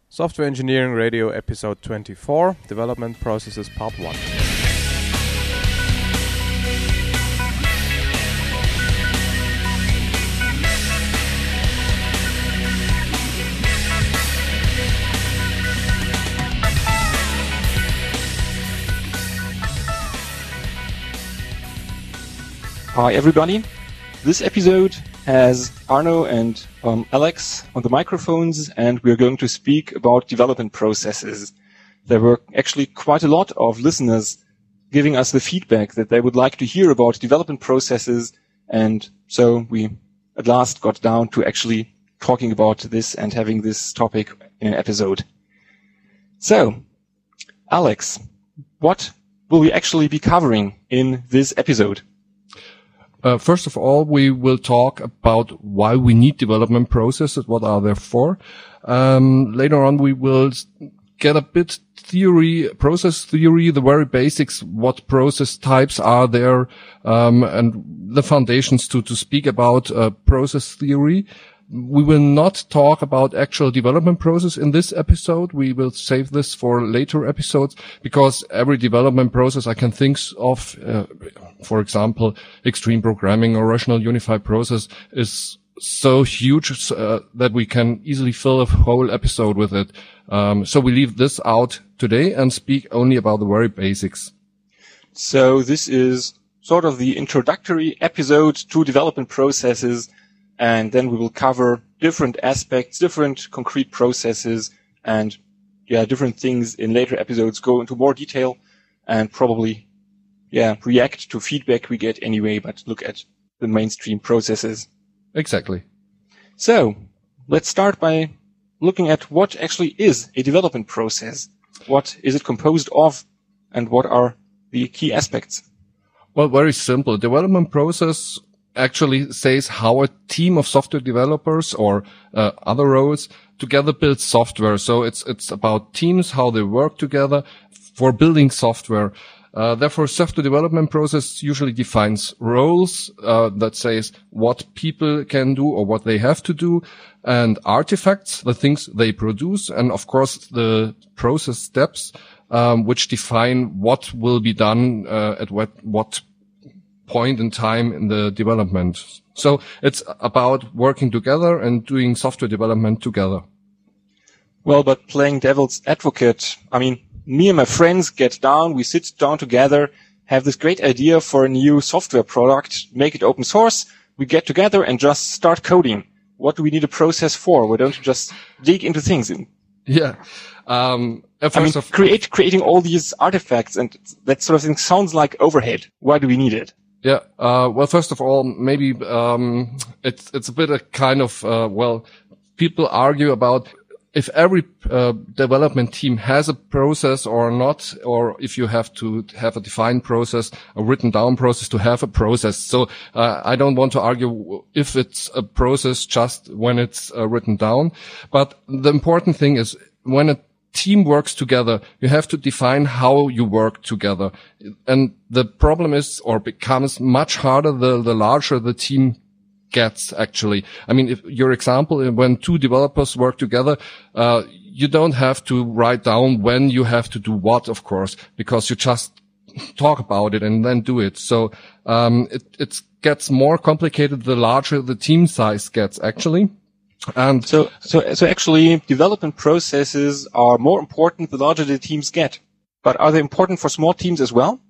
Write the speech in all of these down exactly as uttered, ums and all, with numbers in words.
Software Engineering Radio Episode twenty-four, Development Processes Part one. Hi everybody. This episode has Arno and um, Alex on the microphones, and we're going to speak about development processes. There were actually quite a lot of listeners giving us the feedback that they would like to hear about development processes, and so we at last got down to actually talking about this and having this topic in an episode. So, Alex, what will we actually be covering in this episode? Uh, first of all, we will talk about why we need development processes, what are they for. Um, later on, we will get a bit theory, process theory, the very basics, what process types are there, um, and the foundations to, to speak about uh, process theory. We will not talk about actual development process in this episode. We will save this for later episodes because every development process I can think of, uh, for example, extreme programming or rational unified process is so huge uh, that we can easily fill a whole episode with it. Um, so we leave this out today and speak only about the very basics. So this is sort of the introductory episode to development processes. And then we will cover different aspects, different concrete processes, and yeah, different things in later episodes, go into more detail and probably, yeah, react to feedback we get anyway, but look at the mainstream processes. Exactly. So let's start by looking at what actually is a development process. What is it composed of, and what are the key aspects? Well, very simple. Development process actually says how a team of software developers or uh, other roles together build software. So it's it's about teams, how they work together for building software. Uh, therefore, software development process usually defines roles uh, that says what people can do or what they have to do, and artifacts, the things they produce, and of course the process steps um, which define what will be done uh, at what what point in time in the development. So it's about working together and doing software development together. Well, but playing devil's advocate, I mean, me and my friends get down, we sit down together, have this great idea for a new software product, make it open source, we get together and just start coding. What do we need a process for? Why don't you just dig into things? Yeah. Um, I mean, of create, creating all these artifacts and that sort of thing sounds like overhead. Why do we need it? Yeah. Uh, well, first of all, maybe, um, it's, it's a bit a kind of, uh, well, people argue about if every, uh, development team has a process or not, or if you have to have a defined process, a written down process to have a process. So, uh, I don't want to argue if it's a process just when it's uh, written down. But the important thing is when a team works together, you have to define how you work together. And the problem is, or becomes much harder the, the larger the team gets, actually. I mean, if your example, when two developers work together, uh, you don't have to write down when you have to do what, of course, because you just talk about it and then do it. So, um, it, it gets more complicated the larger the team size gets, actually. And so, so, so actually development processes are more important the larger the teams get. But are they important for small teams as well?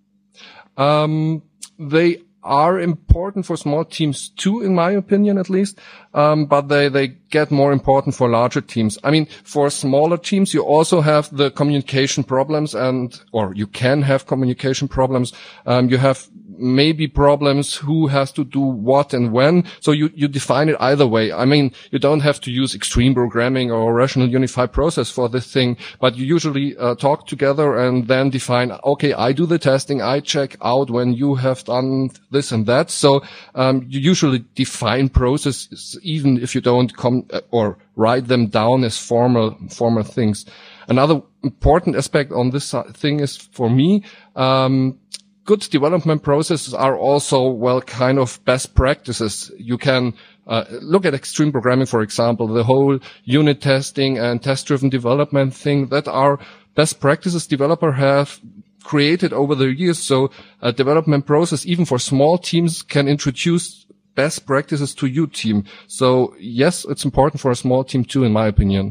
Um, they are important for small teams too, in my opinion, at least. Um, but they, they get more important for larger teams. I mean, for smaller teams, you also have the communication problems and, or you can have communication problems. Um, you have maybe problems who has to do what and when. So you, you define it either way. I mean, you don't have to use extreme programming or rational unified process for this thing, but you usually uh, talk together and then define, okay, I do the testing, I check out when you have done this and that. So um, you usually define processes even if you don't come or write them down as formal, formal things. Another important aspect on this thing is, for me, um, good development processes are also, well, kind of best practices. You can uh, look at extreme programming, for example, the whole unit testing and test-driven development thing that are best practices developer have created over the years. So a development process, even for small teams, can introduce best practices to your team. So yes, it's important for a small team too, in my opinion.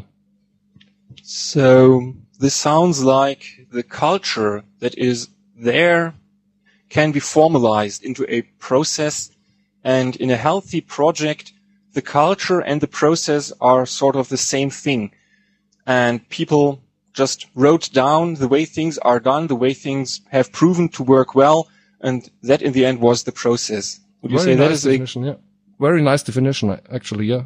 So this sounds like the culture that is there can be formalized into a process, and in a healthy project, the culture and the process are sort of the same thing. And people just wrote down the way things are done, the way things have proven to work well, and that in the end was the process. Would you Very say nice that is definition, a... yeah. Very nice definition, actually, yeah.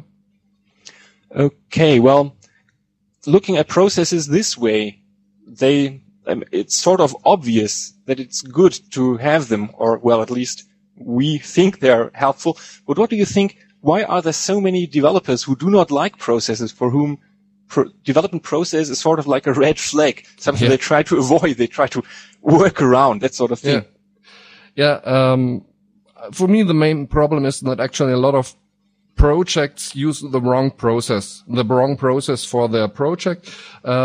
Okay, well, looking at processes this way, they, um, it's sort of obvious that it's good to have them, or, well, at least we think they're helpful. But what do you think? Why are there so many developers who do not like processes, for whom pro- development process is sort of like a red flag, something Yeah. they try to avoid, they try to work around, that sort of thing? Yeah. Yeah, um, for me, the main problem is that actually a lot of projects use the wrong process, the wrong process for their project,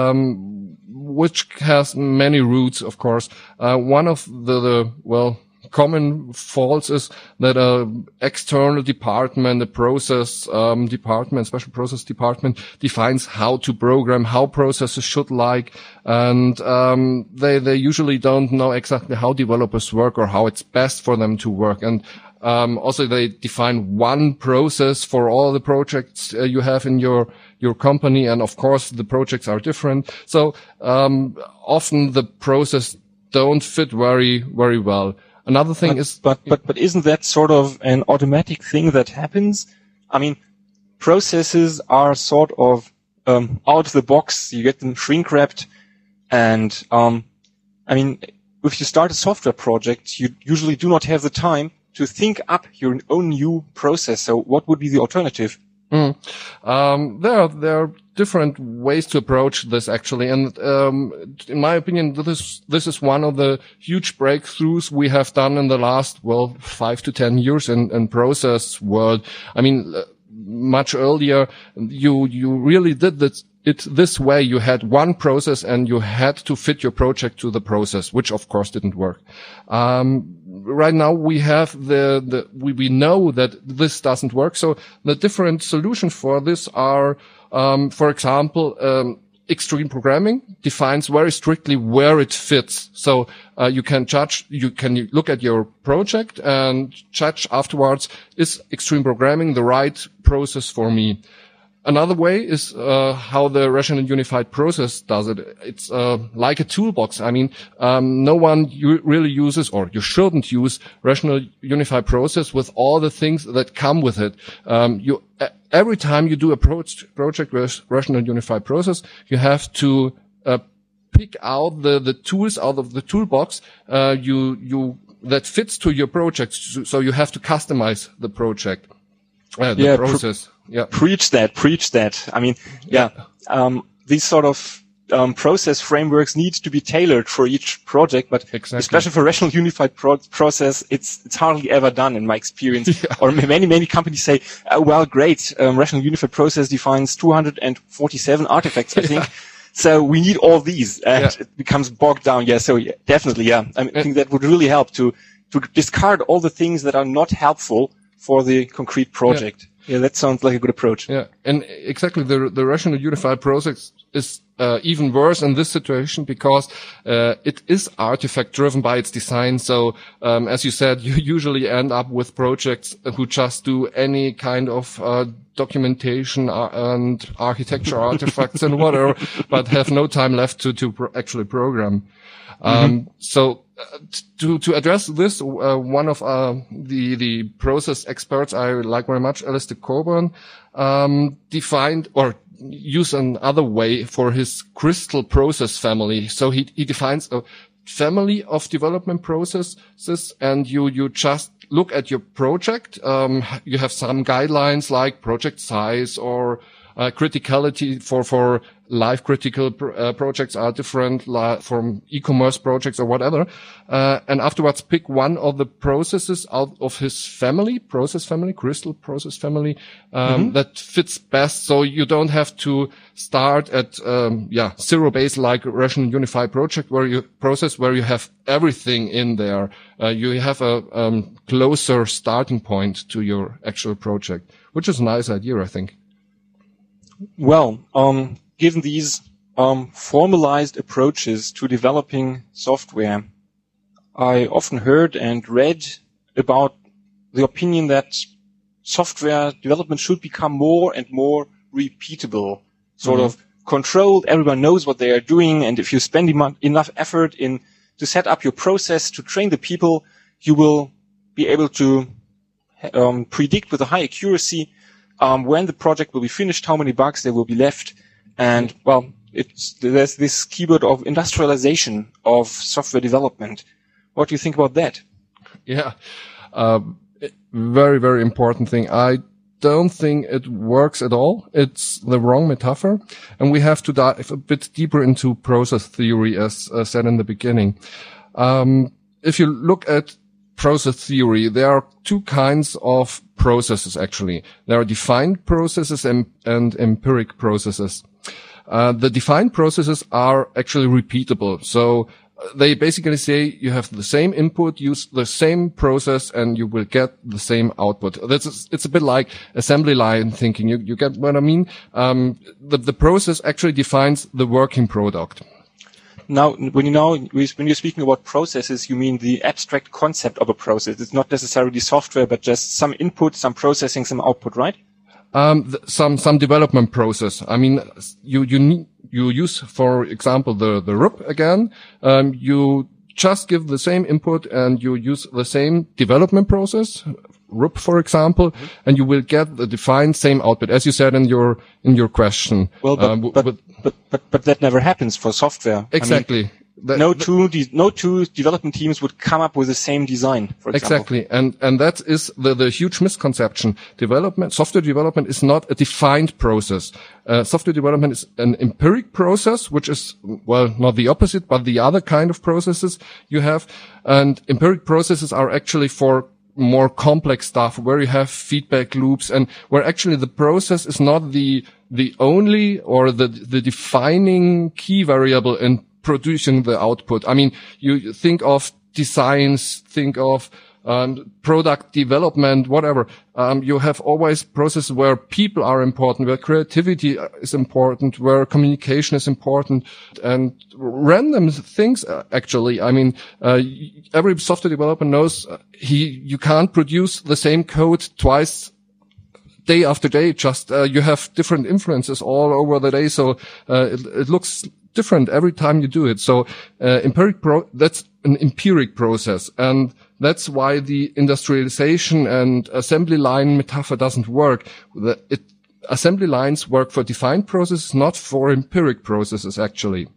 um, which has many roots, of course. Uh, one of the, the, well, common faults is that a external department, a process um, department, special process department defines how to program, how processes should like, and um, they they usually don't know exactly how developers work or how it's best for them to work. And um, also they define one process for all the projects uh, you have in your your company, and of course the projects are different. So um, often the process don't fit very very well. Another thing but, is, but, but, but isn't that sort of an automatic thing that happens? I mean, processes are sort of, um, out of the box. You get them shrink wrapped. And, um, I mean, if you start a software project, you usually do not have the time to think up your own new process. So what would be the alternative? Mm. Um, there are, there are different ways to approach this actually. And, um, in my opinion, this, this is one of the huge breakthroughs we have done in the last, well, five to ten years in, in process world. I mean, much earlier, you, you really did this, it this way. You had one process and you had to fit your project to the process, which of course didn't work. Um, right now we have the, the, we, we know that this doesn't work. So the different solutions for this are, um, for example, um, extreme programming defines very strictly where it fits. So, uh, you can judge, you can look at your project and judge afterwards, is extreme programming the right process for me? Another way is uh, how the rational unified process does it. It's uh, like a toolbox. I mean, um, no one u- really uses, or you shouldn't use, rational unified process with all the things that come with it. Um, you every time you do a pro- project with rational unified process, you have to uh, pick out the the tools out of the toolbox uh, you you that fits to your project. So you have to customize the project, uh, the yeah, process. Pr- Yeah. Preach that, preach that. I mean, yeah, yeah. Um, these sort of um, process frameworks need to be tailored for each project, but exactly. especially for rational unified pro- process, it's it's hardly ever done in my experience. Yeah. Or many many companies say, oh, well, great, um, rational unified process defines two hundred forty-seven artifacts, I think. Yeah. So we need all these, and yeah. it becomes bogged down. Yeah, so yeah, definitely, yeah. I, mean, I think that would really help to to discard all the things that are not helpful for the concrete project. Yeah. Yeah, that sounds like a good approach. Yeah, and exactly the the rational unified process is uh, even worse in this situation because uh, it is artifact driven by its design. So, um, as you said, you usually end up with projects who just do any kind of uh, documentation and architecture artifacts and whatever, but have no time left to to pro- actually program. Um, mm-hmm. So uh, to, to address this, uh, one of, uh, the, the process experts I like very much, Alistair Cockburn, um, defined or used another way for his crystal process family. So he, he defines a family of development processes and you, you just look at your project. Um, you have some guidelines like project size or, Uh, criticality for, for life critical pr- uh, projects are different li- from e-commerce projects or whatever. Uh, and afterwards pick one of the processes out of his family, process family, crystal process family, um, mm-hmm. that fits best. So you don't have to start at, um, yeah, zero base like Russian Unified project where you process where you have everything in there. Uh, you have a, um, closer starting point to your actual project, which is a nice idea, I think. Well, um, given these um, formalized approaches to developing software, I often heard and read about the opinion that software development should become more and more repeatable, sort mm-hmm. of controlled. Everyone knows what they are doing, and if you spend em- enough effort in to set up your process, to train the people, you will be able to um, predict with a high accuracy Um, when the project will be finished, how many bugs there will be left. And, well, it's, there's this keyword of industrialization of software development. What do you think about that? Yeah. Um, very, very important thing. I don't think it works at all. It's the wrong metaphor. And we have to dive a bit deeper into process theory, as uh, said in the beginning. Um, if you look at process theory, there are two kinds of processes, actually. There are defined processes and, and empiric processes. Uh, the defined processes are actually repeatable. So they basically say you have the same input, use the same process, and you will get the same output. That's, it's a bit like assembly line thinking. You, you get what I mean? Um, the, the process actually defines the working product. Now, when you know, when you're speaking about processes, you mean the abstract concept of a process. It's not necessarily software, but just some input, some processing, some output, right? Um, th- some, some development process. I mean, you, you need, you use, for example, the, the R U P again. Um, you just give the same input and you use the same development process, R U P, for example, mm-hmm. and you will get the defined same output, as you said in your, in your question. Well, but, um, but, but, but, but, but that never happens for software. Exactly. I mean, that, no two, de- no two development teams would come up with the same design, for example. Exactly. And, and that is the, the huge misconception. Development, software development is not a defined process. Uh, software development is an empiric process, which is, well, not the opposite, but the other kind of processes you have. And empiric processes are actually for more complex stuff where you have feedback loops and where actually the process is not the, the only or the, the defining key variable in producing the output. I mean, you think of designs, think of um, product development, whatever. Um, you have always processes where people are important, where creativity is important, where communication is important, and random things, uh, actually. I mean, uh, every software developer knows uh, he, you can't produce the same code twice day after day. Just, uh, you have different influences all over the day. So, uh, it, it looks different every time you do it. So, uh, empiric pro, that's an empiric process. And that's why the industrialization and assembly line metaphor doesn't work. The, it, assembly lines work for defined processes, not for empiric processes, actually.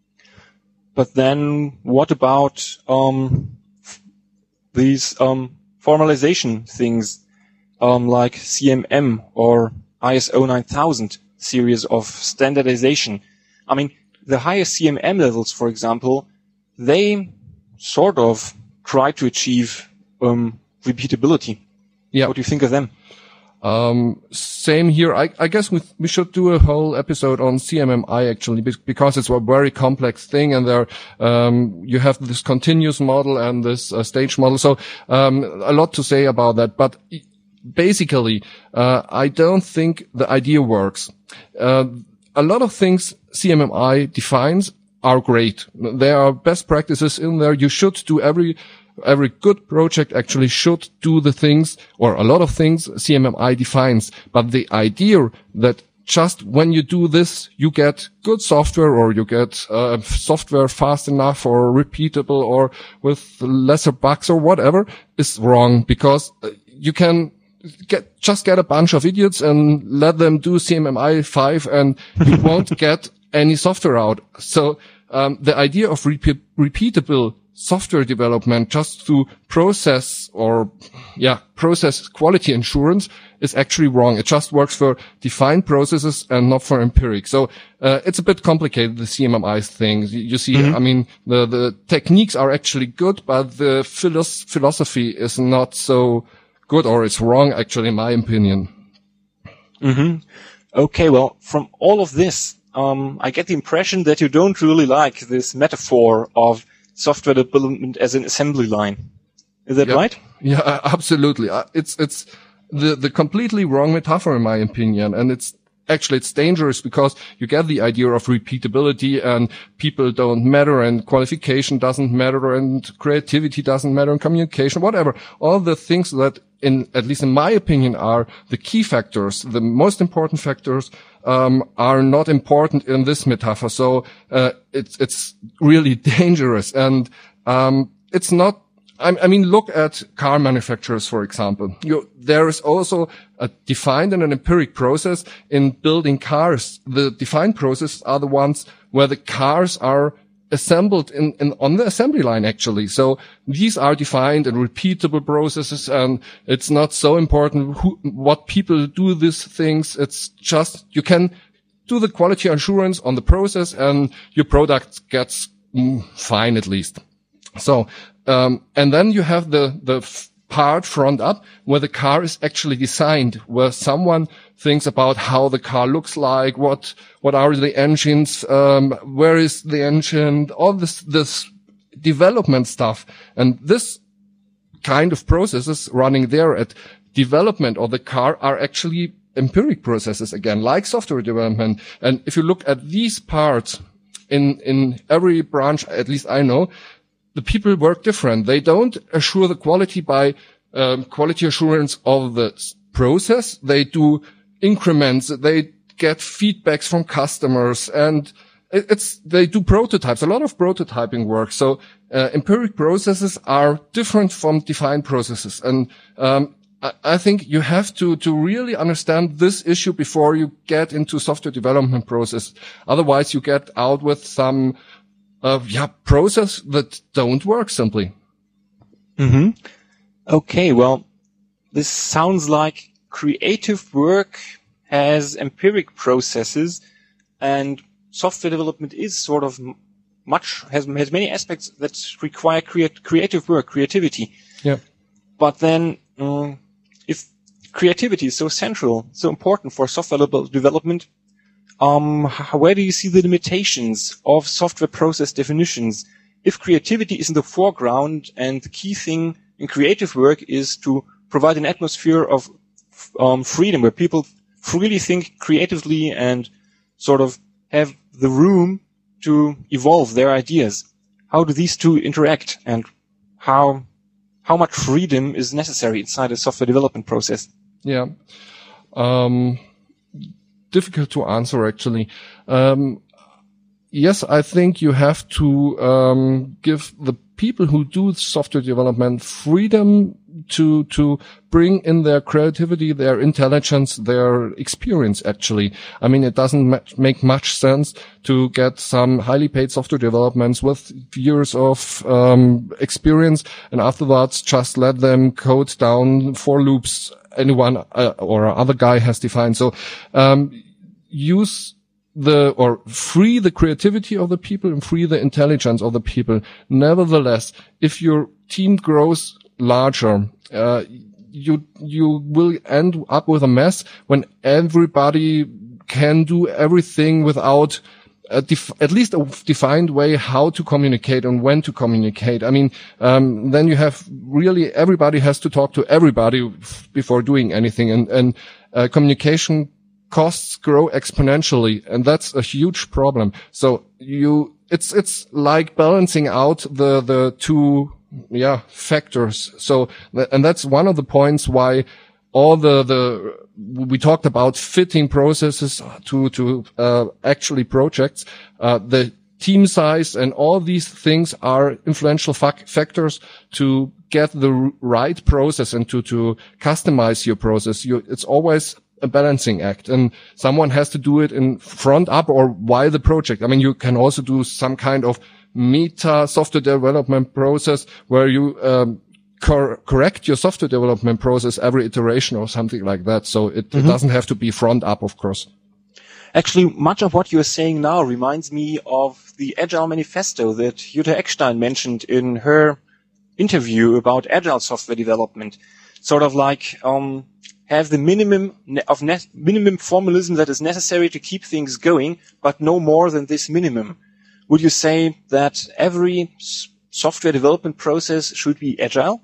But then what about, um, these, um, formalization things, um, like C M M or I S O nine thousand series of standardization? I mean, the higher C M M levels, for example, they sort of try to achieve um, repeatability. Yeah. What do you think of them? Um, same here. I, I guess we, we should do a whole episode on C M M I actually, because it's a very complex thing, and there, um, you have this continuous model and this uh, stage model. So, um, a lot to say about that. But basically, uh, I don't think the idea works. Uh, a lot of things C M M I defines are great. There are best practices in there. You should do every, every good project actually should do the things, or a lot of things C M M I defines. But the idea that just when you do this, you get good software, or you get uh, software fast enough or repeatable or with lesser bugs or whatever is wrong, because you can get, just get a bunch of idiots and let them do C M M I five and you won't get any software out. So, um, the idea of repeat, repeatable software development just through process or, yeah, process quality assurance is actually wrong. It just works for defined processes and not for empiric. So, uh, it's a bit complicated, the C M M I thing. You, you see, mm-hmm. I mean, the, the techniques are actually good, but the philos- philosophy is not so good, or it's wrong, actually, in my opinion. Mm-hmm. Okay, well, from all of this, um, I get the impression that you don't really like this metaphor of software development as an assembly line. Is that yep. right? Yeah, absolutely. It's, it's the, the completely wrong metaphor, in my opinion. And it's actually, it's dangerous because you get the idea of repeatability and people don't matter and qualification doesn't matter and creativity doesn't matter and communication, whatever. All the things that in, at least in my opinion, are the key factors, the most important factors, um, are not important in this metaphor. So, uh, it's, it's really dangerous. And, um, it's not, I, I mean, look at car manufacturers, for example. You, there is also a defined and an empiric process in building cars. The defined processes are the ones where the cars are assembled in, in, on the assembly line, actually. So these are defined and repeatable processes, and it's not so important who, what people do these things. It's just, you can do the quality assurance on the process and your product gets mm, fine at least. So, um, and then you have the, the f- part front up where the car is actually designed, where someone thinks about how the car looks like, what, what are the engines, um, where is the engine, all this, this development stuff. And this kind of processes running there at development of the car are actually empiric processes again, like software development. And if you look at these parts in, in every branch, at least I know, the people work different. They don't assure the quality by um, quality assurance of the process. They do increments. They get feedbacks from customers, and it's they do prototypes. A lot of prototyping work. So uh, empiric processes are different from defined processes, and um, I, I think you have to to really understand this issue before you get into software development process. Otherwise, you get out with some. Uh, yeah, process that don't work simply. Mm-hmm. Okay, well, this sounds like creative work has empiric processes, and software development is sort of much, has, has many aspects that require create, creative work, creativity. Yeah. But then, um, if creativity is so central, so important for software development, Um, where do you see the limitations of software process definitions? If creativity is in the foreground and the key thing in creative work is to provide an atmosphere of um, freedom where people freely think creatively and sort of have the room to evolve their ideas, how do these two interact, and how how much freedom is necessary inside a software development process? Yeah. Um Difficult to answer, actually. Um, yes, I think you have to um, give the people who do software development freedom to to bring in their creativity, their intelligence, their experience, actually. I mean, it doesn't ma- make much sense to get some highly paid software developments with years of um, experience and afterwards just let them code down for loops anyone uh, or other guy has defined. So um use the or free the creativity of the people and free the intelligence of the people. Nevertheless, if your team grows larger, uh you you will end up with a mess when everybody can do everything without a def- at least a defined way how to communicate and when to communicate. I mean, um, then you have really everybody has to talk to everybody f- before doing anything, and and uh, communication costs grow exponentially, and that's a huge problem. So you, it's it's like balancing out the the two yeah factors. So and that's one of the points why all the the we talked about fitting processes to to uh, actually projects. Uh, the team size and all these things are influential fac- factors to get the r- right process and to to customize your process. You, it's always a balancing act, and someone has to do it in front up or while the project. I mean, you can also do some kind of meta software development process where you um, cor- correct your software development process every iteration or something like that. So it, mm-hmm. it doesn't have to be front up, of course. Actually, much of what you're saying now reminds me of the Agile Manifesto that Jutta Eckstein mentioned in her interview about Agile software development. Sort of like um have the minimum of ne- minimum formalism that is necessary to keep things going, but no more than this minimum. Would you say that every s- software development process should be agile?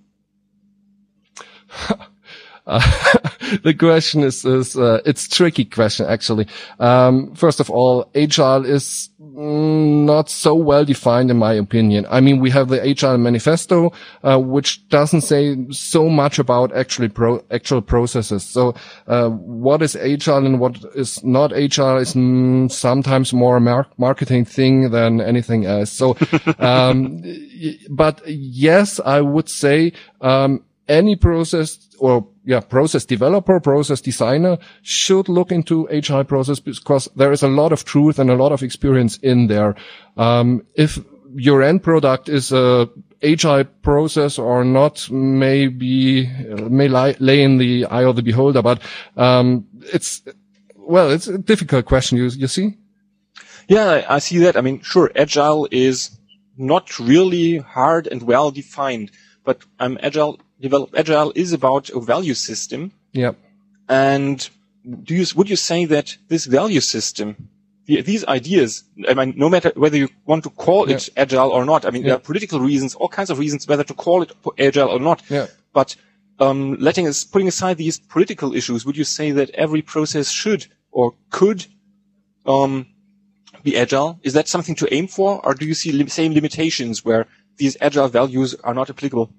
Uh, the question is, is uh, it's a tricky question, actually. Um, first of all, agile is mm, not so well defined, in my opinion. I mean, we have the Agile Manifesto, uh, which doesn't say so much about actually pro- actual processes. So, uh, what is agile and what is not agile is mm, sometimes more a mar- marketing thing than anything else. So, um, but yes, I would say, um, any process or yeah, process developer, process designer should look into agile process because there is a lot of truth and a lot of experience in there. Um, if your end product is a agile process or not, maybe may lie, lay in the eye of the beholder, but um, it's well, it's a difficult question. You you see? Yeah, I see that. I mean, sure, agile is not really hard and well defined, but um, agile. Develop Agile is about a value system. Yep. And do you, would you say that this value system, the, these ideas, I mean, no matter whether you want to call yep. it Agile or not, I mean, yep. there are political reasons, all kinds of reasons whether to call it Agile or not. Yep. But, um, letting us, putting aside these political issues, would you say that every process should or could, um, be Agile? Is that something to aim for? Or do you see lim- same limitations where these Agile values are not applicable?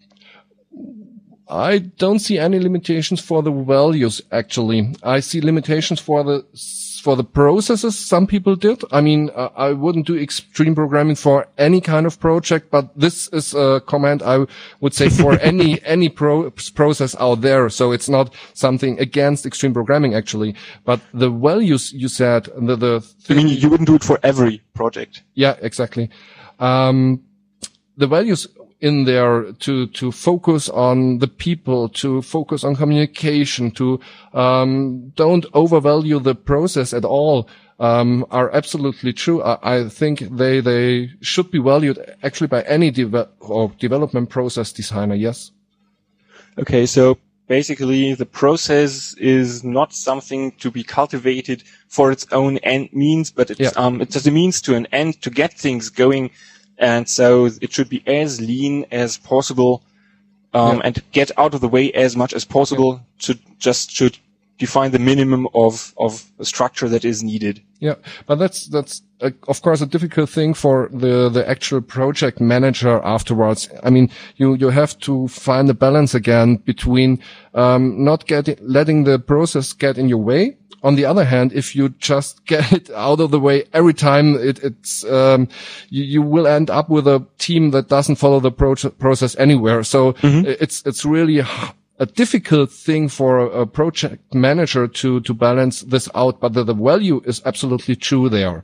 I don't see any limitations for the values, actually. I see limitations for the, for the processes some people did. I mean, uh, I wouldn't do extreme programming for any kind of project, but this is a comment I would say for any, any pro- process out there. So it's not something against extreme programming, actually. But the values you said, the, the thing, I mean, you wouldn't do it for every project. Yeah, exactly. Um, the values in there to, to focus on the people, to focus on communication, to, um, don't overvalue the process at all, um, are absolutely true. I, I think they, they should be valued actually by any deve- or development process designer. Yes. Okay. So basically the process is not something to be cultivated for its own end means, but it's, yeah. um, it's a means to an end to get things going. And so it should be as lean as possible, um, yeah. and get out of the way as much as possible yeah. to just should define the minimum of, of a structure that is needed. Yeah. But that's, that's, uh, of course, a difficult thing for the, the actual project manager afterwards. I mean, you, you have to find a balance again between, um, not getting, letting the process get in your way. On the other hand, if you just get it out of the way every time, it, it's um, you, you will end up with a team that doesn't follow the pro- process anywhere. So mm-hmm. it's it's really a difficult thing for a, a project manager to to balance this out. But the, the value is absolutely true there.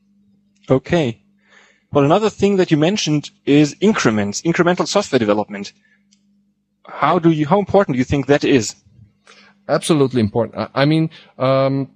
Okay. Well, another thing that you mentioned is increments, incremental software development. How do you? How important do you think that is? Absolutely important. I mean, um,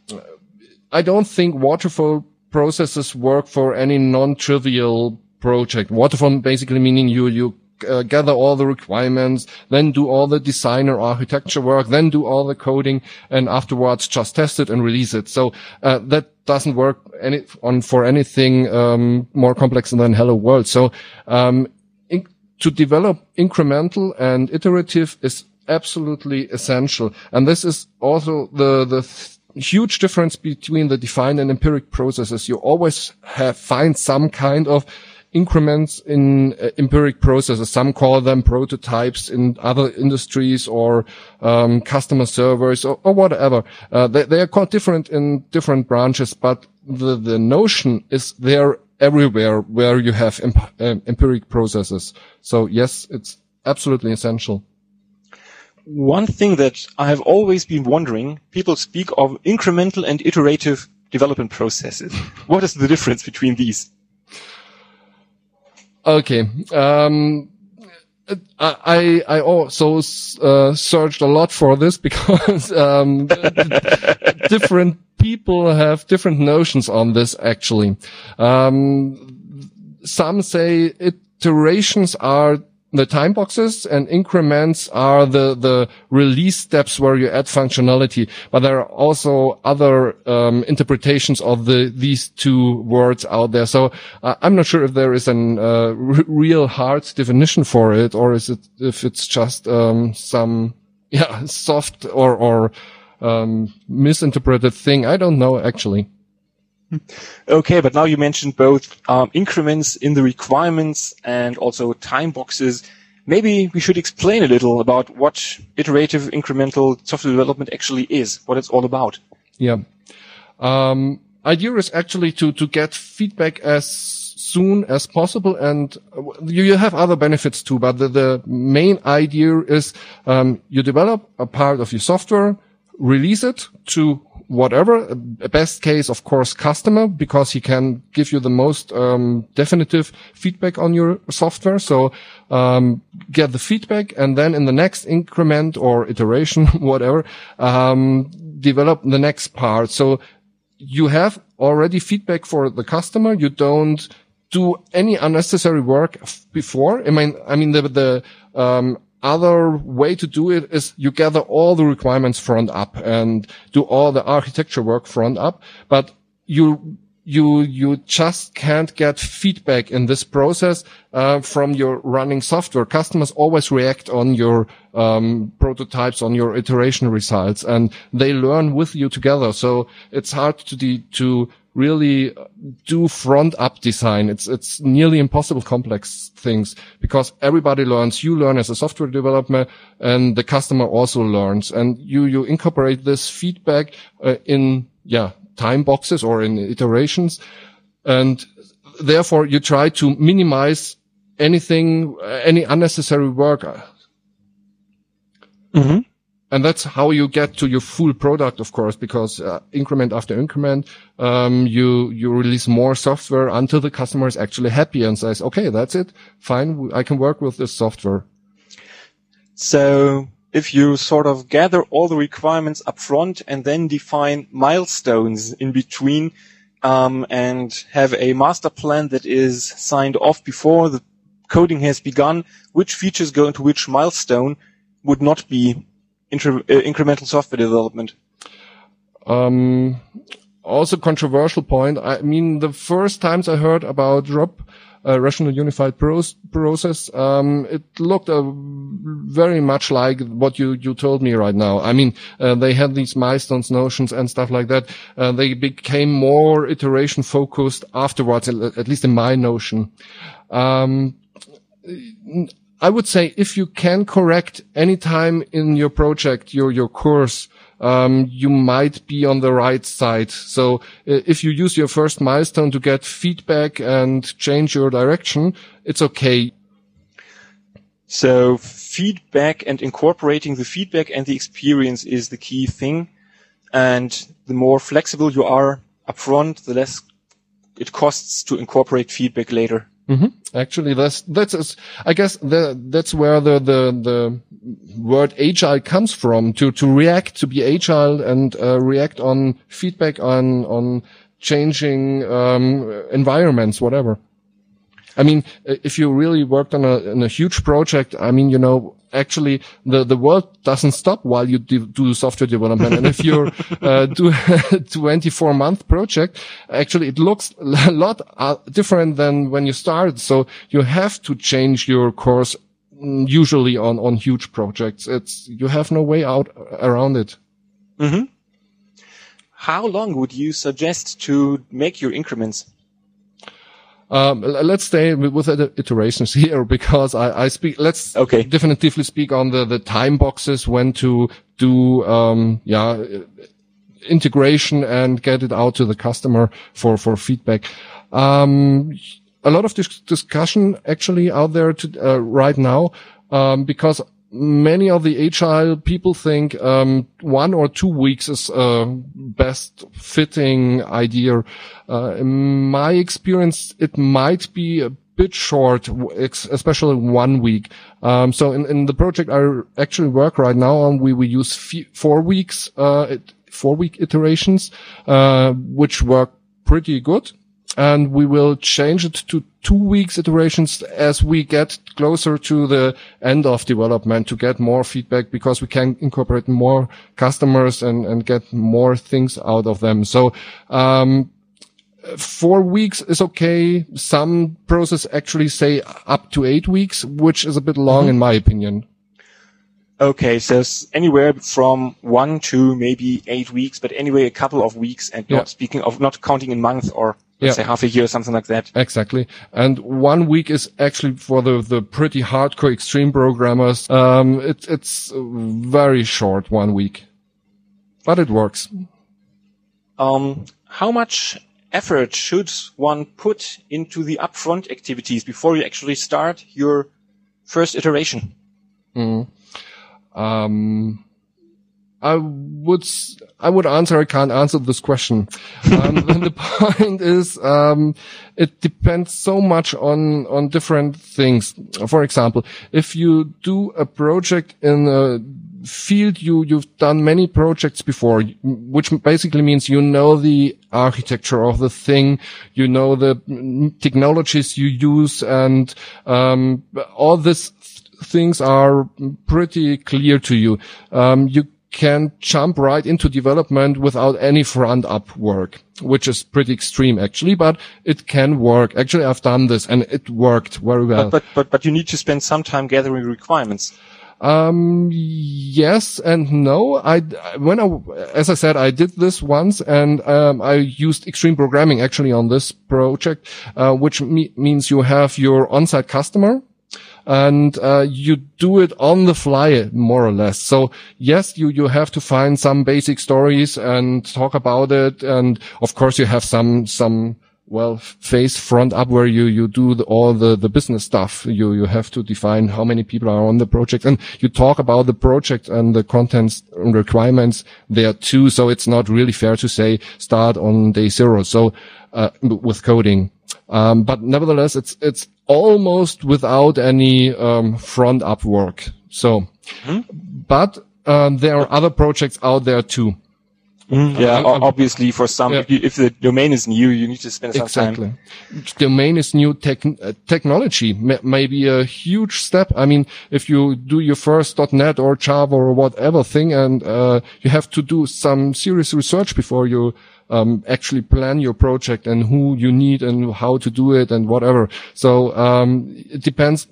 I don't think waterfall processes work for any non-trivial project. Waterfall basically meaning you, you uh, gather all the requirements, then do all the design or architecture work, then do all the coding, and afterwards just test it and release it. So, uh, that doesn't work any, on for anything, um, more complex than Hello World. So, um, in, to develop incremental and iterative is absolutely essential. And this is also the, the th- huge difference between the defined and empiric processes. You always have, find some kind of increments in uh, empiric processes. Some call them prototypes in other industries or, um, customer servers or, or whatever. Uh, they, they are quite different in different branches, but the, the notion is there everywhere where you have imp- uh, empiric processes. So yes, it's absolutely essential. One thing that I have always been wondering, people speak of incremental and iterative development processes. What is the difference between these? Okay. Um, I, I also, uh, searched a lot for this because, um, different people have different notions on this, actually. Um, some say iterations are the time boxes and increments are the, the release steps where you add functionality. But there are also other, um, interpretations of the, these two words out there. So uh, I'm not sure if there is an, uh, r- real hard definition for it, or is it, if it's just, um, some, yeah, soft or, or, um, misinterpreted thing. I don't know, actually. Okay, but now you mentioned both um, increments in the requirements and also time boxes. Maybe we should explain a little about what iterative incremental software development actually is, what it's all about. Yeah. Um, idea is actually to, to get feedback as soon as possible, and you, you have other benefits too, but the, the main idea is um, you develop a part of your software, release it to whatever, best case, of course, customer, because he can give you the most um, definitive feedback on your software. So um, get the feedback, and then in the next increment or iteration, whatever, um, develop the next part. So you have already feedback for the customer. You don't do any unnecessary work before. I mean, I mean the the um, other way to do it is you gather all the requirements front up and do all the architecture work front up, but you, you, you just can't get feedback in this process, uh, from your running software. Customers always react on your, um, prototypes, on your iteration results, and they learn with you together. So it's hard to de- to really do front up design. It's, it's nearly impossible complex things because everybody learns. You learn as a software developer and the customer also learns, and you, you incorporate this feedback uh, in, yeah, time boxes or in iterations. And therefore you try to minimize anything, any unnecessary work. Mm-hmm. And that's how you get to your full product, of course, because uh, increment after increment, um, you, you release more software until the customer is actually happy and says, okay, that's it. Fine. I can work with this software. So if you sort of gather all the requirements up front and then define milestones in between, um, and have a master plan that is signed off before the coding has begun, which features go into which milestone would not be Inter- uh, incremental software development. Um, also controversial point. I mean, the first times I heard about R U P, uh, Rational Unified Pro- Process, um, it looked uh, very much like what you, you told me right now. I mean, uh, they had these milestones, notions and stuff like that. Uh, they became more iteration focused afterwards, at least in my notion. Um, I would say if you can correct any time in your project, your, your course, um, you might be on the right side. So uh, if you use your first milestone to get feedback and change your direction, it's okay. So feedback and incorporating the feedback and the experience is the key thing. And the more flexible you are upfront, the less it costs to incorporate feedback later. Mm-hmm. Actually, that's, that's, I guess the, that's where the, the, the word agile comes from, to, to react, to be agile and, uh, react on feedback on, on changing, um, environments, whatever. I mean, if you really worked on a, on a huge project, I mean, you know, actually the, the world doesn't stop while you do, do software development. And if you uh, do a twenty-four month project, actually it looks a lot uh, different than when you started. So you have to change your course usually on, on huge projects. It's, you have no way out around it. Mm-hmm. How long would you suggest to make your increments? Um, let's stay with the iterations here because I, I speak, let's okay. definitively speak on the, the time boxes, when to do, um, yeah, integration and get it out to the customer for, for feedback. Um, a lot of dis- discussion actually out there to, uh, right now, um, because many of the agile people think um one or two weeks is a best fitting idea. Uh, in my experience, it might be a bit short, especially one week. Um, so in, in the project I actually work right now on, we, we use f- four weeks, uh, it, four week iterations, uh, which work pretty good. And we will change it to two weeks iterations as we get closer to the end of development to get more feedback, because we can incorporate more customers and, and get more things out of them. So, um, four weeks is okay. Some process actually say up to eight weeks, which is a bit long mm-hmm. in my opinion. Okay, so it's anywhere from one to maybe eight weeks, but anyway, a couple of weeks, and not yeah. speaking of, not counting in months or let's yeah. say half a year or something like that. Exactly. And one week is actually for the, the pretty hardcore extreme programmers. Um, it, it's very short, one week, but it works. Um, how much effort should one put into the upfront activities before you actually start your first iteration? Mm. Um, I would, I would answer, I can't answer this question. Um, the point is, um, it depends so much on, on different things. For example, if you do a project in a field you, you've done many projects before, which basically means you know the architecture of the thing, you know the technologies you use, and, um, all these things are pretty clear to you. Um, you can jump right into development without any front up work, which is pretty extreme actually, but it can work. Actually, I've done this and it worked very well. But, but, but, but you need to spend some time gathering requirements. Um, yes and no. I, when I, as I said, I did this once, and, um, I used extreme programming actually on this project, uh, which me- means you have your on-site customer, and, uh, you do it on the fly, more or less. So yes, you, you have to find some basic stories and talk about it. And of course you have some, some, well, phase front up where you, you do the, all the, the business stuff. You, you have to define how many people are on the project, and you talk about the project and the contents and requirements there too. So it's not really fair to say start on day zero. So, uh, with coding. Um, but nevertheless, it's, it's almost without any, um, front up work. So, mm-hmm. but, um, there are other projects out there too. Mm, yeah, uh, obviously for some, yeah. if, you, if the domain is new, you need to spend some exactly. time. Exactly. Domain is new tech, uh, technology, may, may be a huge step. I mean, if you do your first .NET or Java or whatever thing, and, uh, you have to do some serious research before you, um, actually plan your project and who you need and how to do it and whatever. So, um, it depends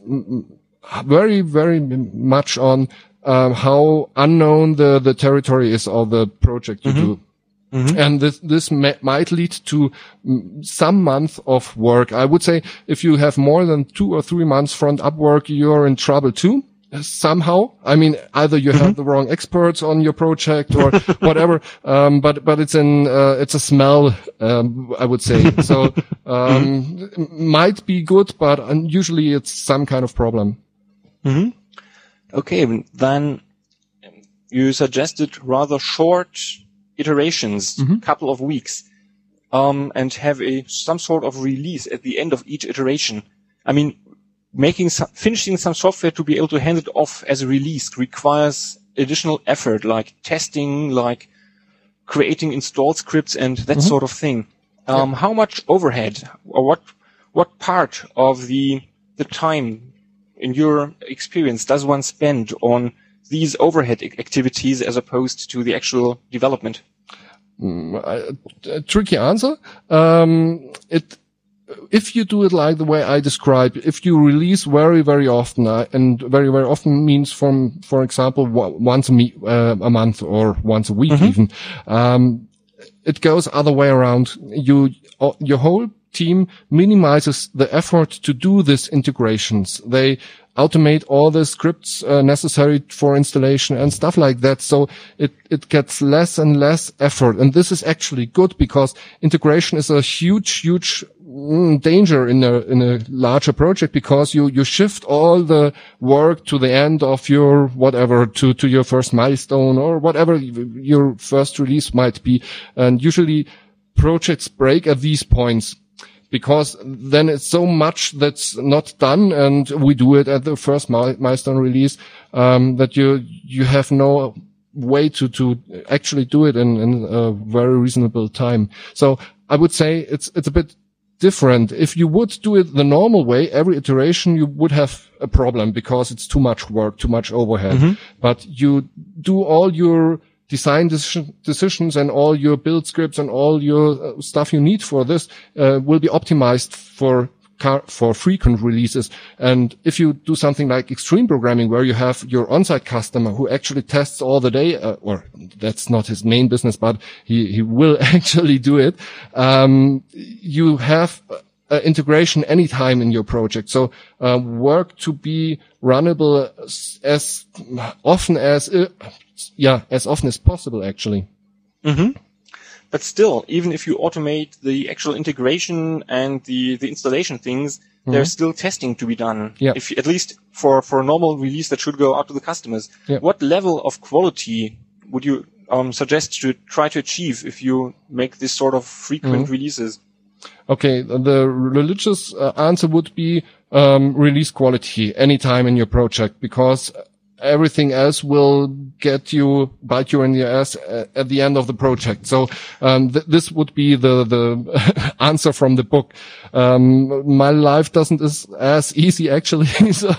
very, very much on, Um, how unknown the, the territory is of the project you mm-hmm. do. Mm-hmm. And this, this may, might lead to some month of work. I would say if you have more than two or three months front up work, you're in trouble too. Somehow. I mean, either you mm-hmm. have the wrong experts on your project or whatever. Um, but, but it's an, uh, it's a smell, um, I would say. So, um, mm-hmm. might be good, but usually it's some kind of problem. Mm-hmm. Okay, then you suggested rather short iterations, mm-hmm. couple of weeks, um, and have a some sort of release at the end of each iteration. I mean, making some, finishing some software to be able to hand it off as a release requires additional effort, like testing, like creating install scripts, and that mm-hmm. sort of thing. Um, yeah. How much overhead, or what what part of the the time, in your experience, does one spend on these overhead activities as opposed to the actual development? Mm, a, a tricky answer. Um, it, if you do it like the way I described, if you release very, very often, uh, and very, very often means from, for example, w- once a, me- uh, a month or once a week mm-hmm. even, um, it goes other way around. You, uh, your whole team minimizes the effort to do these integrations. They automate all the scripts uh, necessary for installation and stuff like that. So it, it gets less and less effort. And this is actually good, because integration is a huge, huge mm, danger in a, in a larger project, because you, you shift all the work to the end of your whatever, to, to your first milestone or whatever your first release might be. And usually projects break at these points. because then it's so much that's not done, and we do it at the first mi- milestone release, um, that you, you have no way to, to actually do it in, in a very reasonable time. So I would say it's, it's a bit different. If you would do it the normal way, every iteration, you would have a problem because it's too much work, too much overhead. Mm-hmm. But you do all your design decision, decisions and all your build scripts and all your uh, stuff you need for this uh, will be optimized for car- for frequent releases. And if you do something like extreme programming, where you have your on-site customer who actually tests all the day, uh, or that's not his main business, but he, he will actually do it, um, you have uh, integration anytime in your project. So uh, work to be runnable as, as often as, uh, yeah, as often as possible, actually. Mm-hmm. But still, even if you automate the actual integration and the, the installation things, mm-hmm. there's still testing to be done. Yeah. If, at least for, for a normal release that should go out to the customers. Yeah. What level of quality would you um, suggest to try to achieve if you make this sort of frequent mm-hmm. releases? Okay, the religious uh, answer would be um, release quality anytime in your project, because everything else will get you, bite you in the ass at the end of the project. So um, th- this would be the the answer from the book. Um, my life doesn't is as easy, actually. so,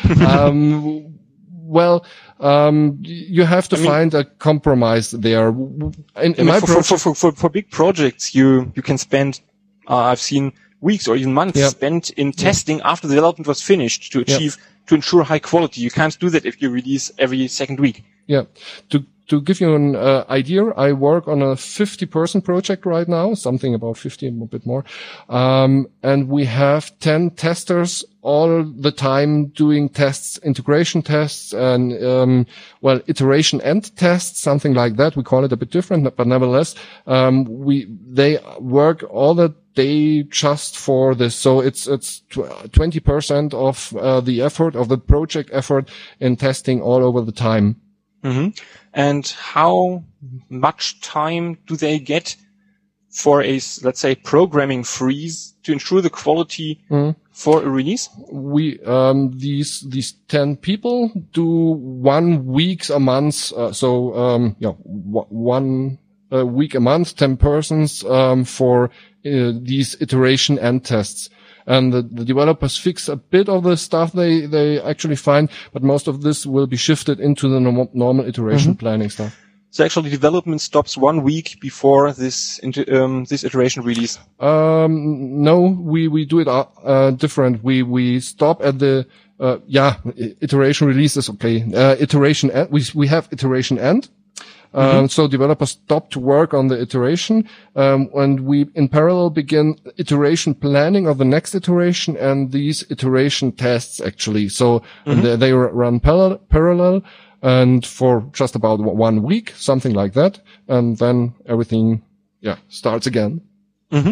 um, well, um, you have to I find mean, a compromise there. In, in I mean, my for, project, for, for, for, for big projects, you you can spend. Uh, I've seen weeks or even months yep. spent in testing yep. after the development was finished to achieve, yep. to ensure high quality. You can't do that if you release every second week. Yeah. To, to give you an uh, idea, I work on a fifty person project right now, something about fifty, a bit more. Um, and we have ten testers all the time doing tests, integration tests and, um, well, iteration end tests, something like that. We call it a bit different, but nevertheless, um, we, they work all the day just for this. So it's, it's twenty percent of, uh, the effort of the project effort in testing all over the time. Mm-hmm. And how much time do they get for a, let's say, programming freeze to ensure the quality mm-hmm. for a release? We, um, these, these ten people do one week a month. Uh, so, um, yeah, w- one uh, week a month, ten persons, um, for uh, these iteration end tests. And the, the developers fix a bit of the stuff they, they actually find, but most of this will be shifted into the normal, normal iteration mm-hmm. planning stuff. So actually development stops one week before this, um, this iteration release? Um, no, we, we do it, uh, uh different. We, we stop at the, uh, yeah, iteration release is okay. Uh, iteration end, we, we have iteration end. Um, mm-hmm. So developers stop to work on the iteration, um, and we in parallel begin iteration planning of the next iteration and these iteration tests actually. So mm-hmm. they, they run parallel, parallel and for just about one week, something like that. And then everything, yeah, starts again. Mm-hmm.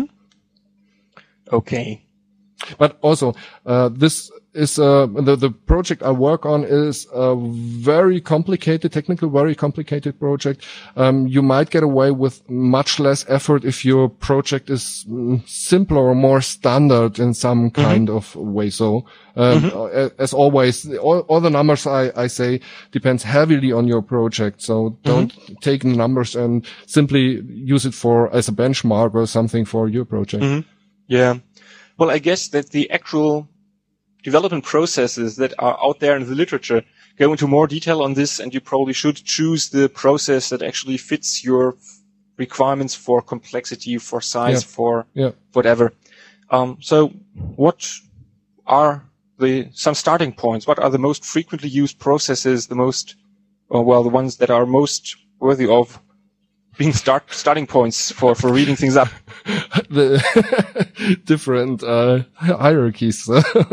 Okay. But also, uh, this is, uh, the, the project I work on is a very complicated, technical, very complicated project. Um, you might get away with much less effort if your project is mm, simpler or more standard in some kind mm-hmm. of way. So, um, mm-hmm. as always, all, all the numbers I, I say depends heavily on your project. So don't mm-hmm. take the numbers and simply use it for, as a benchmark or something for your project. Mm-hmm. Yeah. Well, I guess that the actual development processes that are out there in the literature go into more detail on this, and you probably should choose the process that actually fits your requirements for complexity, for size, yeah. for yeah. whatever. Um, so what are the some starting points? What are the most frequently used processes, the most, or well, the ones that are most worthy of being start starting points for, for reading things up? The different uh, hierarchies.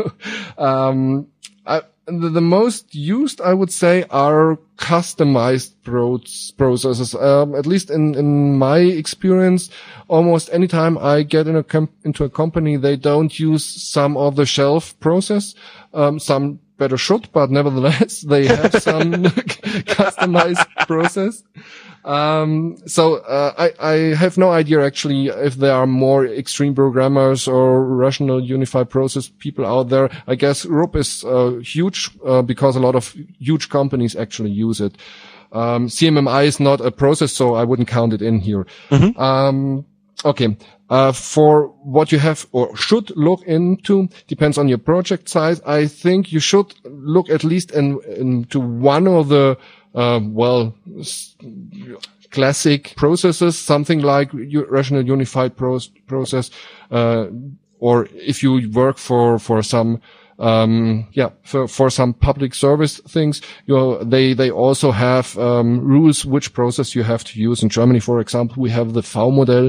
um, I, the, the most used, I would say, are customized pro- processes. Um, at least in, in my experience, almost any time I get in a com- into a company, they don't use some off-the-shelf process. Um, some better should, but nevertheless, they have some customized process. Um, so uh, I, I have no idea actually if there are more extreme programmers or rational unified process people out there. I guess R U P is uh, huge uh, because a lot of huge companies actually use it. Um, C M M I is not a process, so I wouldn't count it in here. Mm-hmm. Um, okay. Uh, for what you have or should look into, depends on your project size. I think you should look at least in, into one of the, uh, well, s- classic processes, something like u- rational unified pro- process, uh, or if you work for, for some, um, yeah, for, for some public service things, you know, they, they also have, um, rules which process you have to use. In Germany, for example, we have the V-Modell,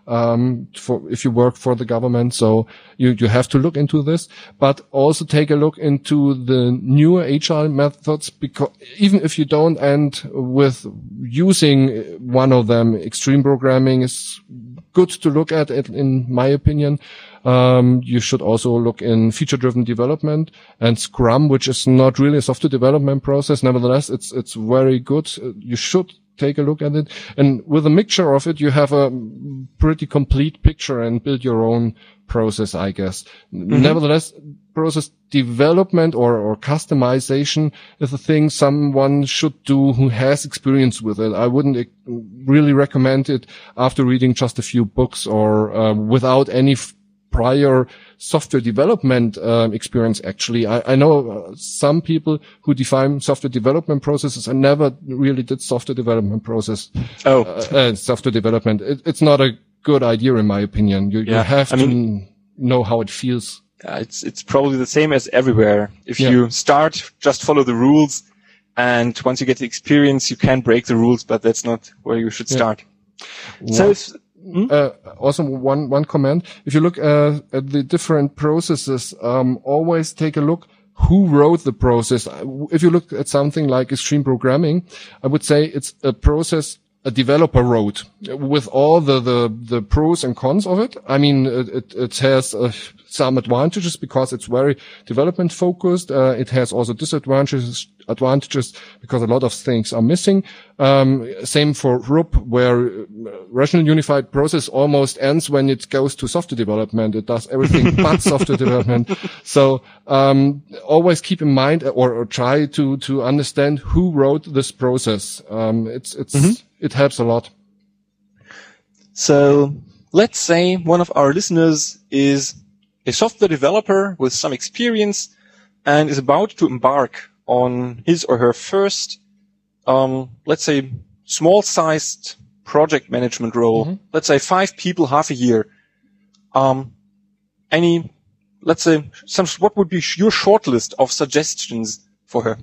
um, for, if you work for the government. So you, you have to look into this, but also take a look into the newer agile methods, because even if you don't end with using one of them, extreme programming is good to look at it, in my opinion. Um, you should also look in feature-driven development and Scrum, which is not really a software development process. Nevertheless, it's, it's very good. You should take a look at it. And with a mixture of it, you have a pretty complete picture and build your own process, I guess. Mm-hmm. Nevertheless, process development or, or customization is a thing someone should do who has experience with it. I wouldn't really recommend it after reading just a few books or uh, without any f- prior software development um, experience. Actually, I, I know uh, some people who define software development processes and never really did software development process. Oh, uh, uh, software development. It, it's not a good idea, in my opinion. You, yeah. you have I to mean, know how it feels. Uh, it's it's probably the same as everywhere. If Yeah. you start, just follow the rules, and once you get the experience, you can break the rules, but that's not where you should Yeah. start. Wow. So, if, hmm? Uh, also one, one comment. If you look uh, at the different processes, um, always take a look who wrote the process. If you look at something like extreme programming, I would say it's a process a developer wrote with all the, the, the pros and cons of it. I mean, it, it, it has uh, some advantages because it's very development focused. Uh, it has also disadvantages, advantages because a lot of things are missing. Um, same for R U P, where uh, rational unified process almost ends when it goes to software development. It does everything but software development. So, um, always keep in mind or, or try to, to understand who wrote this process. Um, it's, it's, mm-hmm. It helps a lot. So let's say one of our listeners is a software developer with some experience and is about to embark on his or her first, um, let's say, small-sized project management role. Mm-hmm. Let's say five people, half a year. Um, any, let's say, some, what would be your short list of suggestions for her?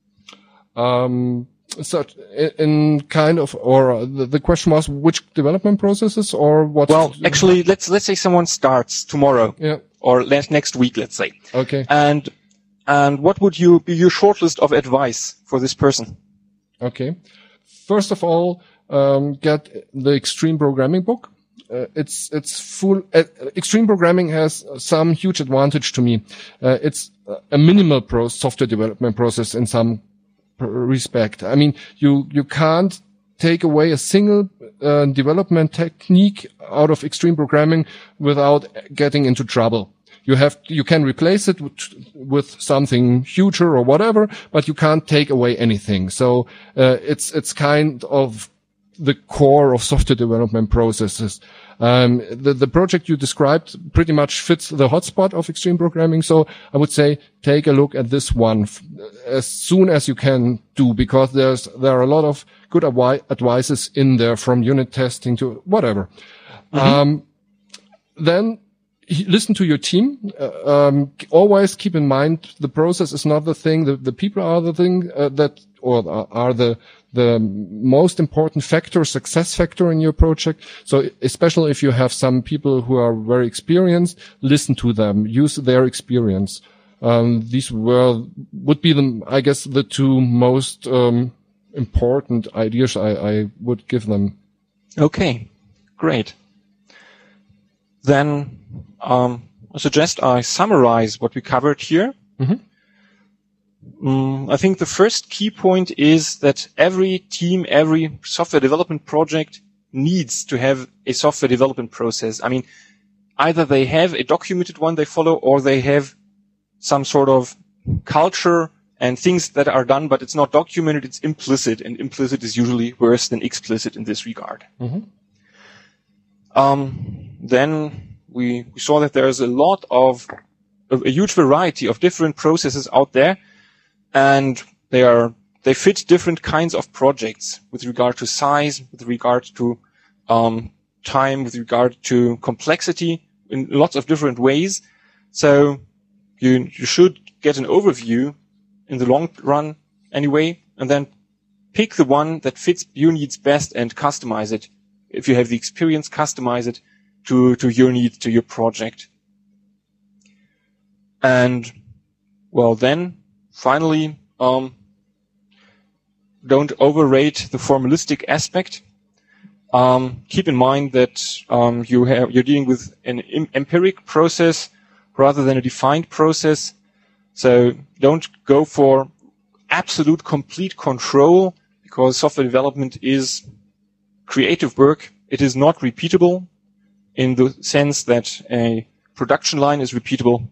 Um, So, in kind of, or the, the question was which development processes or what? Well, actually, let's, let's say someone starts tomorrow. Yeah. Or next week, let's say. Okay. And, and what would you be your short list of advice for this person? Okay. First of all, um, get the Extreme Programming book. Uh, it's, it's full, uh, Extreme Programming has some huge advantage to me. Uh, it's a minimal pro software development process in some respect. I mean, you, you can't take away a single uh, development technique out of extreme programming without getting into trouble. You have, you can replace it with, with something future or whatever, but you can't take away anything. So, uh, it's, it's kind of the core of software development processes. Um, the, the project you described pretty much fits the hotspot of extreme programming. So I would say take a look at this one f- as soon as you can do, because there's, there are a lot of good advi- advices in there, from unit testing to whatever. Mm-hmm. Um, then listen to your team. Uh, um, always keep in mind the process is not the thing. The, the people are the thing uh, that, or are the, the most important factor, success factor in your project. So especially if you have some people who are very experienced, listen to them, use their experience. Um, these were, would be the, I guess, the two most, um, important ideas I, I would give them. Okay, great. Then, um, I suggest I summarize what we covered here. Mm-hmm. Um, I think the first key point is that every team, every software development project needs to have a software development process. I mean, either they have a documented one they follow, or they have some sort of culture and things that are done, but it's not documented, it's implicit, and implicit is usually worse than explicit in this regard. Mm-hmm. Um, then we, we saw that there's a lot of, a, a huge variety of different processes out there, and they are, they fit different kinds of projects with regard to size, with regard to, um, time, with regard to complexity in lots of different ways. So you, you should get an overview in the long run anyway, and then pick the one that fits your needs best and customize it. If you have the experience, customize it to, to your needs, to your project. And, well, then, finally, um, don't overrate the formalistic aspect. Um, keep in mind that um, you have, you're dealing with an em- empiric process rather than a defined process. So don't go for absolute complete control, because software development is creative work. It is not repeatable in the sense that a production line is repeatable.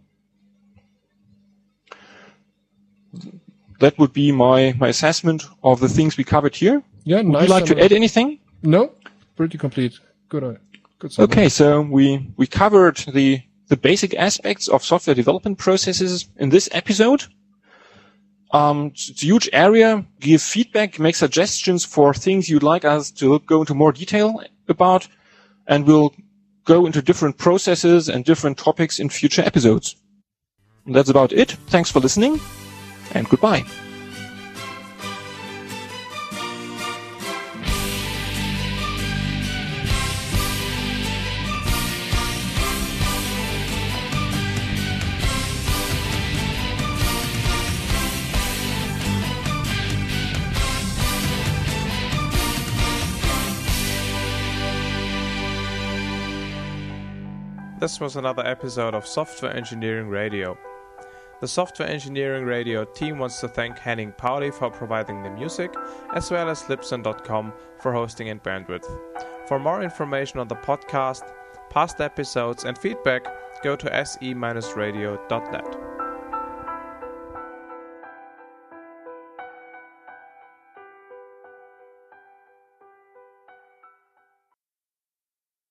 That would be my, my assessment of the things we covered here. Yeah, would nice. Would you like to add anything? No, pretty complete. Good. Good. Okay, so we we covered the the basic aspects of software development processes in this episode. Um, it's a huge area. Give feedback, make suggestions for things you'd like us to go into more detail about, and we'll go into different processes and different topics in future episodes. And that's about it. Thanks for listening, and goodbye. This was another episode of Software Engineering Radio. The Software Engineering Radio team wants to thank Henning Pauli for providing the music, as well as Libsyn dot com for hosting and bandwidth. For more information on the podcast, past episodes and feedback, go to s e dash radio dot net.